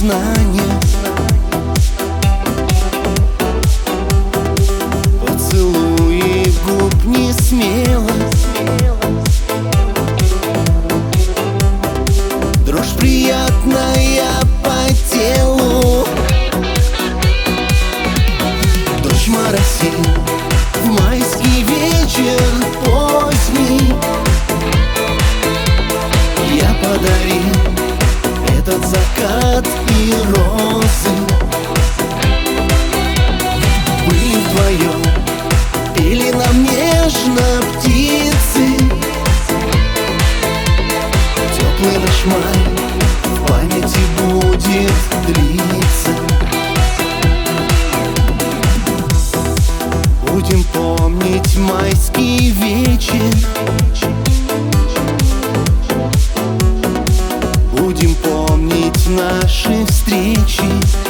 сознание. Поцелуи губ не смело, дрожь приятная по телу. Дождь моросил в майский вечер поздний. Я подарил этот закат и розы. Мы вдвоем пели нам нежно птицы. Теплый наш май в памяти будет длиться. Будем помнить майский вечер. Будем помнить наши встречи.